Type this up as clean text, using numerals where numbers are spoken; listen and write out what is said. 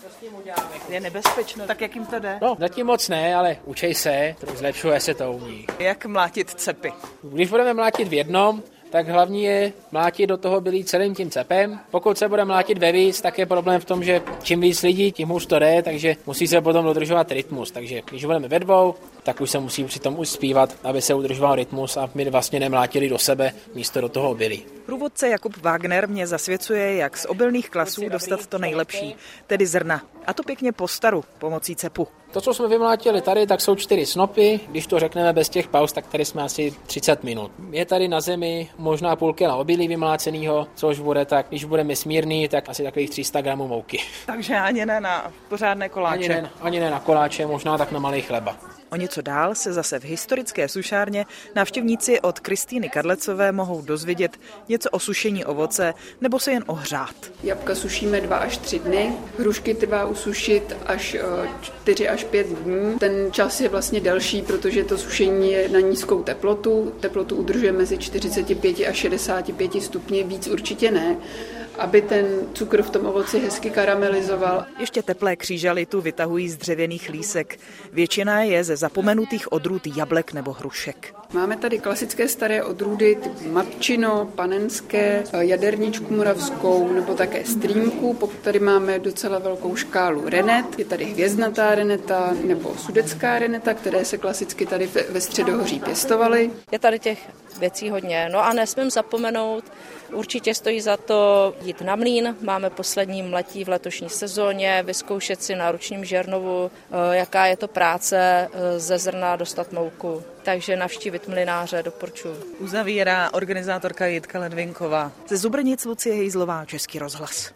Je nebezpečno, tak jak jim to jde? No, zatím moc ne, ale učej se, zlepšuje se to u nich. Jak mlátit cepy? Když budeme mlátit v jednom, tak hlavní je mlátit do toho bylí celým tím cepem. Pokud se bude mlátit ve víc, tak je problém v tom, že čím víc lidí, tím hůř to jde, takže musí se potom dodržovat rytmus. Takže když budeme ve dvou, tak už se musí přitom už zpívat, aby se udržoval rytmus a my vlastně nemlátili do sebe místo do toho obilí. Průvodce Jakub Wagner mě zasvěcuje, jak z obilných klasů dostat to nejlepší, tedy zrna. A to pěkně po staru, pomocí cepu. To, co jsme vymlátili tady, tak jsou 4 snopy. Když to řekneme bez těch pauz, tak tady jsme asi 30 minut. Je tady na zemi možná půl kila obilí vymlácenýho, což bude tak, když budeme smírný, tak asi takových 300 gramů mouky. Takže ani ne na pořádné koláče. Ani ne na koláče, možná tak na malý chleba. O něco dál se zase v historické sušárně návštěvníci od Kristýny Kadlecové mohou dozvědět něco o sušení ovoce nebo se jen ohřát. Jabka sušíme 2 až 3 dny, hrušky trvá usušit až 4 až 5 dní. Ten čas je vlastně delší, protože to sušení je na nízkou teplotu. Teplotu udržuje mezi 45 a 65 stupni, víc určitě ne, aby ten cukr v tom ovoci hezky karamelizoval. Ještě teplé křížaly tu vytahují z dřevěných lísek. Většina je ze zapomenutých odrůd jablek nebo hrušek. Máme tady klasické staré odrůdy typu matčino, panenské, jaderničku moravskou nebo také strýmku. Pokud tady máme docela velkou škálu renet, je tady hvězdnatá reneta nebo sudecká reneta, které se klasicky tady ve Středohoří pěstovaly. Je tady těch věcí hodně. No a nesmím zapomenout, určitě stojí za to jít na mlýn. Máme poslední mletí v letošní sezóně, vyzkoušet si na ručním žernovu, jaká je to práce ze zrna dostat mouku. Takže navštívit mlynáře doporučuji. Uzavírá organizátorka Jitka Ledvinková. Ze Zubrnic Lucie Hejzlová, Český rozhlas.